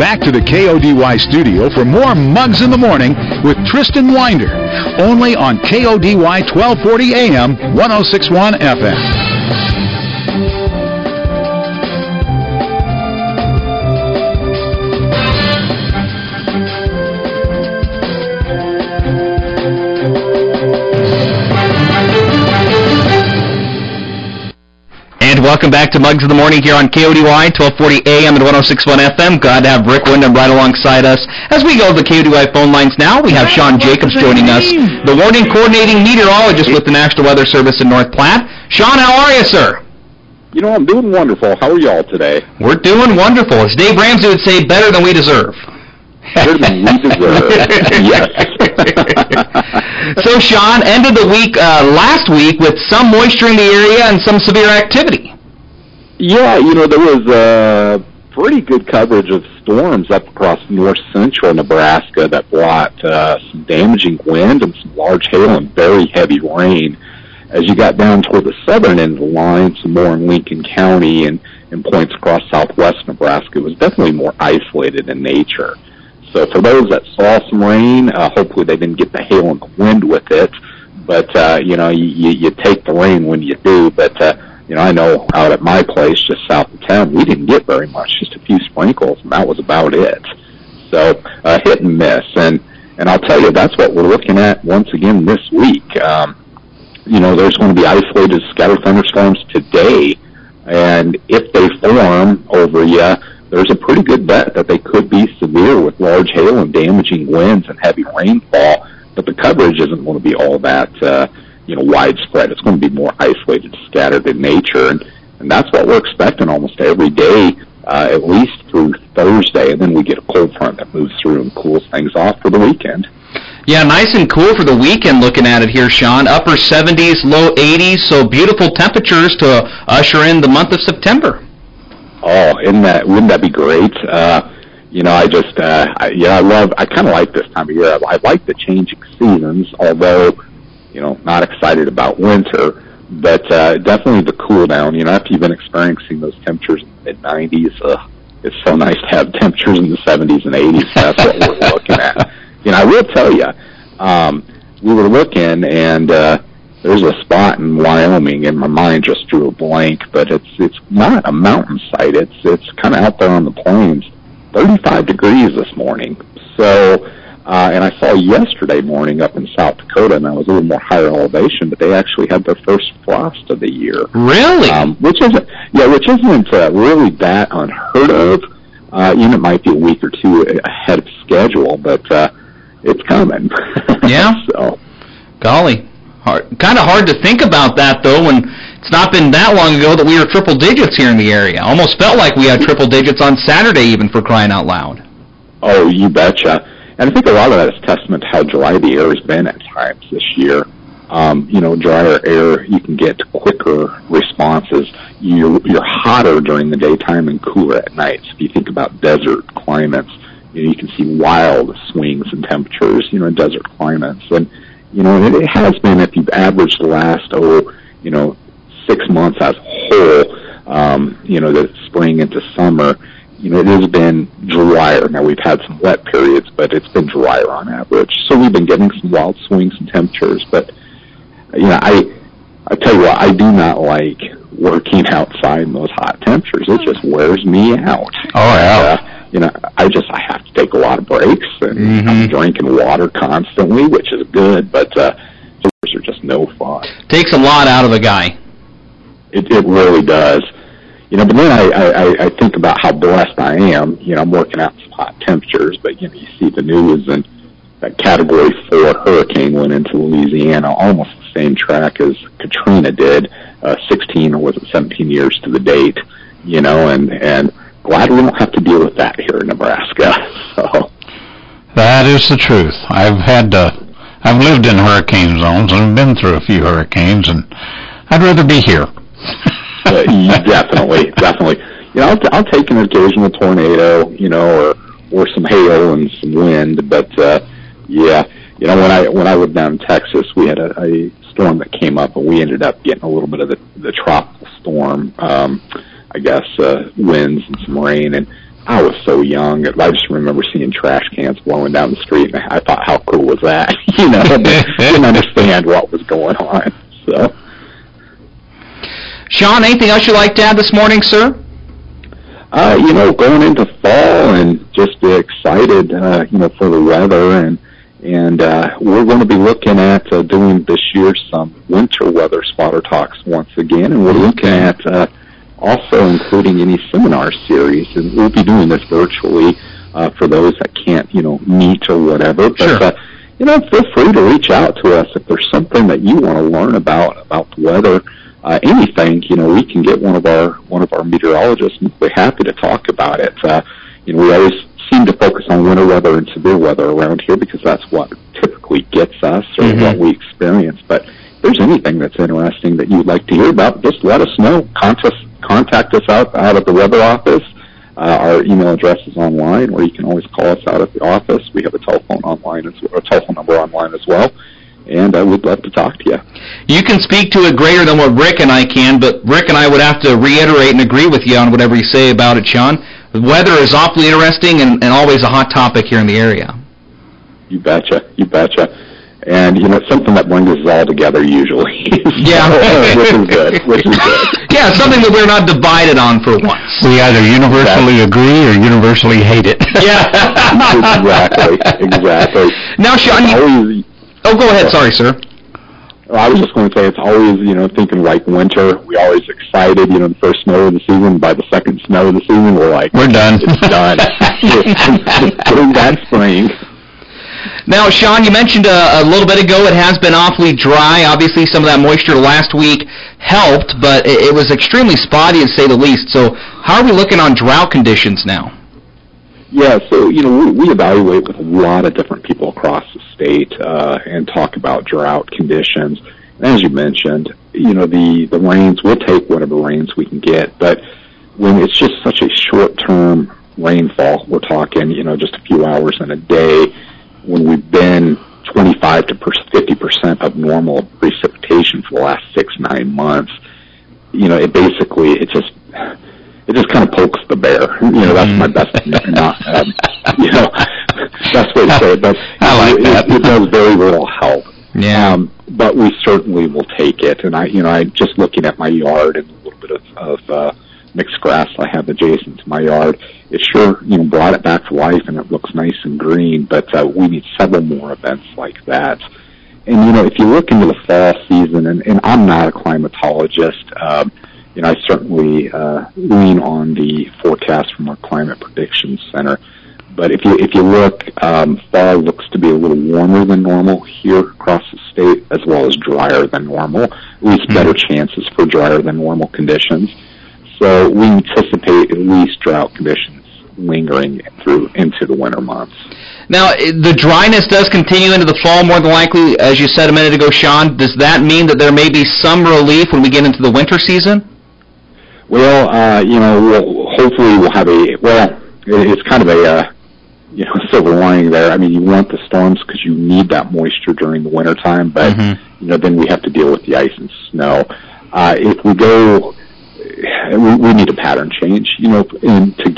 back to the KODY studio for more Mugs in the Morning with Tristan Winder, only on KODY 1240 AM, 106.1 FM. Welcome back to Mugs of the Morning here on KODY 1240 AM and 106.1 FM. Glad to have Rick Wyndham right alongside us. As we go to the KODY phone lines now, we have Sean Jacobs joining us, the warning coordinating meteorologist with the National Weather Service in North Platte. Sean, how are you, sir? You know, I'm doing wonderful. How are y'all today? We're doing wonderful. As Dave Ramsey would say, better than we deserve. Better than we deserve. Yes. So, Sean, ended the week last week with some moisture in the area and some severe activity. Yeah, you know, there was pretty good coverage of storms up across north central Nebraska that brought some damaging wind and some large hail and very heavy rain. As you got down toward the southern end of the line, some more in Lincoln County and points across southwest Nebraska, it was definitely more isolated in nature. So for those that saw some rain, hopefully they didn't get the hail and the wind with it. But, you know, you take the rain when you do. But, you know, I know out at my place just south of town, we didn't get very much, just a few sprinkles, and that was about it. So hit and miss. And I'll tell you, that's what we're looking at once again this week. You know, there's going to be isolated scattered thunderstorms today. And if they form over you, there's a pretty good bet that they could be severe with large hail and damaging winds and heavy rainfall, but the coverage isn't going to be all that, you know, widespread. It's going to be more isolated, scattered in nature, and that's what we're expecting almost every day, at least through Thursday, and then we get a cold front that moves through and cools things off for the weekend. Yeah, nice and cool for the weekend looking at it here, Sean. Upper 70s, low 80s, so beautiful temperatures to usher in the month of September. Oh, wouldn't that be great? You know, I kind of like this time of year. I like the changing seasons, although, you know, not excited about winter, but definitely the cool down. You know, after you've been experiencing those temperatures in the mid-90s, it's so nice to have temperatures in the 70s and 80s. That's what we're looking at. You know, I will tell you, we were looking, and there's a spot in Wyoming, and my mind just drew a blank, but it's not a mountain site. It's kind of out there on the plains. 35 degrees this morning. So, and I saw yesterday morning up in South Dakota, and I was a little more higher elevation, but they actually had their first frost of the year. Really? Which isn't really that unheard of. You know, it might be a week or two ahead of schedule, but it's coming. Yeah. So, golly. Kind of hard to think about that, though, when it's not been that long ago that we were triple digits here in the area. Almost felt like we had triple digits on Saturday, even, for crying out loud. Oh, you betcha. And I think a lot of that is testament to how dry the air has been at times this year. You know, drier air, you can get quicker responses. You're hotter during the daytime and cooler at night. So if you think about desert climates, you know, you can see wild swings in temperatures, you know, in desert climates. And you know, it has been, if you've averaged the last, 6 months as a whole, you know, the spring into summer, you know, it has been drier. Now, we've had some wet periods, but it's been drier on average. So we've been getting some wild swings in temperatures. But, you know, I tell you what, I do not like working outside in those hot temperatures. It just wears me out. Oh, yeah. You know, I have to take a lot of breaks, and I'm drinking water constantly, which is good, but those are just no fun. Takes a lot out of the guy. It really does. You know, but then I think about how blessed I am. You know, I'm working out in some hot temperatures, but, you know, you see the news, and that Category 4 hurricane went into Louisiana, almost the same track as Katrina did, 16 or was it 17 years to the date, you know, and glad we don't have to deal with that here in Nebraska. So that is the truth. I've lived in hurricane zones and been through a few hurricanes, and I'd rather be here. Definitely. You know, I'll take an occasional tornado, you know, or some hail and some wind. But yeah, you know, when I lived down in Texas, we had a storm that came up, and we ended up getting a little bit of the tropical storm. I guess winds and some rain, and I was so young. I just remember seeing trash cans blowing down the street, and I thought, how cool was that? Didn't understand what was going on. So, Sean, anything else you'd like to add this morning, sir? Going into fall and just excited, for the weather, and we're going to be looking at doing this year some winter weather spotter talks once again, and we're looking at also including any seminar series, and we'll be doing this virtually for those that can't, meet or whatever. But, feel free to reach out to us if there's something that you want to learn about the weather. Anything, we can get one of our meteorologists, and we're happy to talk about it. We always seem to focus on winter weather and severe weather around here because that's what typically gets us or what we experience. But if there's anything that's interesting that you'd like to hear about, just let us know. Contact us out of the weather office. Our email address is online, or you can always call us out at the office. We have a telephone number online as well. And I would love to talk to you. You can speak to it greater than what Rick and I can, but Rick and I would have to reiterate and agree with you on whatever you say about it, Sean. The weather is awfully interesting and always a hot topic here in the area. You betcha. And, it's something that brings us all together usually. Yeah. Which is good. Yeah, something that we're not divided on for once. We either universally agree or universally hate it. Yeah. Exactly. Now, Sean, Oh, go ahead. Sorry, sir. I was just going to say it's always, thinking like winter. We're always excited, the first snow of the season. By the second snow of the season, we're like, we're done. It's done. Bring that spring. Now, Sean, you mentioned a little bit ago it has been awfully dry. Obviously, some of that moisture last week helped, but it was extremely spotty, to say the least. So how are we looking on drought conditions now? Yeah, so, we evaluate with a lot of different people across the state and talk about drought conditions. And as you mentioned, the rains, we'll take whatever rains we can get. But when it's just such a short-term rainfall, we're talking, just a few hours in a day, when we've been 25 to 50% of normal precipitation for the last 6-9 months, it just kind of pokes the bear. That's my best, best way to say it. But I like that. It does very little help. Yeah. But we certainly will take it. And I just looking at my yard and a little bit of mixed grass I have adjacent to my yard, it sure, brought it back to life and it looks nice and green. But we need several more events like that. And, if you look into the fall season, and I'm not a climatologist, I certainly lean on the forecast from our Climate Prediction Center. But if you look, fall looks to be a little warmer than normal here across the state, as well as drier than normal, at least better chances for drier than normal conditions. So we anticipate at least drought conditions lingering into the winter months. Now, the dryness does continue into the fall more than likely, as you said a minute ago, Sean. Does that mean that there may be some relief when we get into the winter season? Well, hopefully we'll have it's kind of a, silver lining there. I mean, you want the storms because you need that moisture during the wintertime, but, then we have to deal with the ice and snow. If we go, we need a pattern change, and to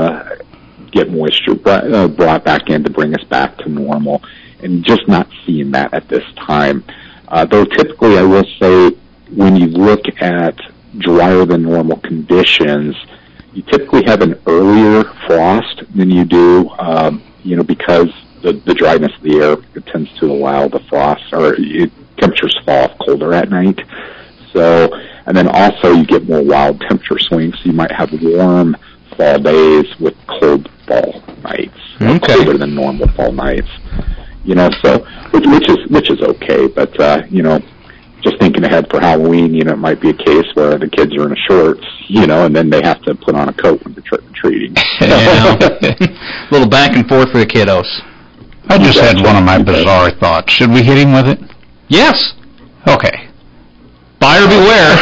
get moisture brought back in to bring us back to normal, and just not seeing that at this time. Though typically I will say when you look at drier than normal conditions, you typically have an earlier frost than you do, because the dryness of the air, it tends to allow the frost, temperatures fall off colder at night. So, and then also you get more wild temperature swings, so you might have warm fall days with cold fall nights, colder than normal fall nights. So, which is okay, but, just thinking ahead for Halloween, it might be a case where the kids are in shorts, and then they have to put on a coat when they're trick-or-treating. A little back and forth for the kiddos. I just had one of my bizarre thoughts. Should we hit him with it? Yes. Okay. Buyer beware.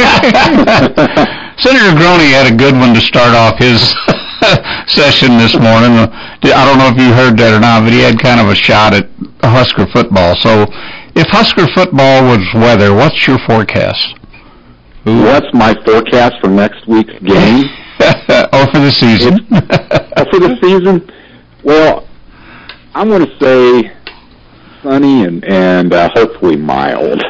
Senator Groney had a good one to start off his session this morning. I don't know if you heard that or not, but he had kind of a shot at Husker football. So, if Husker football was weather, what's your forecast? What's my forecast for next week's game? Or for the season? For the season, well, I'm going to say sunny and hopefully mild.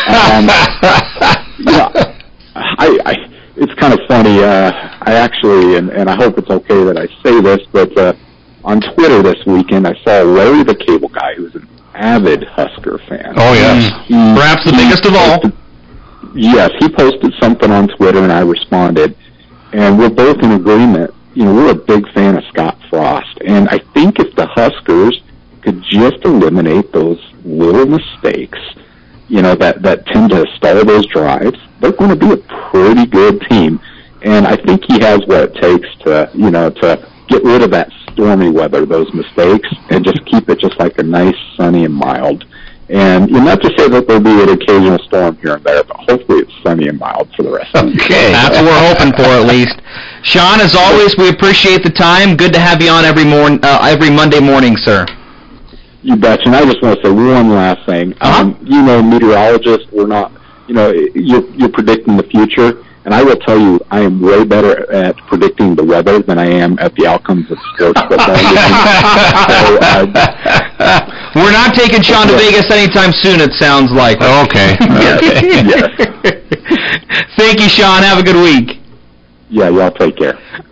It's kind of funny. I actually, and I hope it's okay that I say this, but on Twitter this weekend, I saw Larry the Cable Guy, who's an avid Husker fan. Oh, yes. Perhaps the biggest of all. Yes, he posted something on Twitter, and I responded. And we're both in agreement. You know, we're a big fan of Scott Frost. And I think if the Huskers could just eliminate those little mistakes, you know, that tend to stall those drives, they're going to be a pretty good team. And I think he has what it takes to, you know, to get rid of that stormy weather, those mistakes, and just keep it just like a nice sunny and mild. And you know, not to say that there'll be an occasional storm here and there, but hopefully it's sunny and mild for the rest of the year. Okay, that's what we're hoping for at least. Sean, as always, we appreciate the time. Good to have you on every Monday morning, sir. You betcha. And I just want to say one last thing. You know, meteorologists, we're not, you know, you're predicting the future. And I will tell you, I am way better at predicting the weather than I am at the outcomes of sports football. We're not taking Sean to Vegas anytime soon, it sounds like. Okay. Yes. Thank you, Sean. Have a good week. Yeah, y'all take care.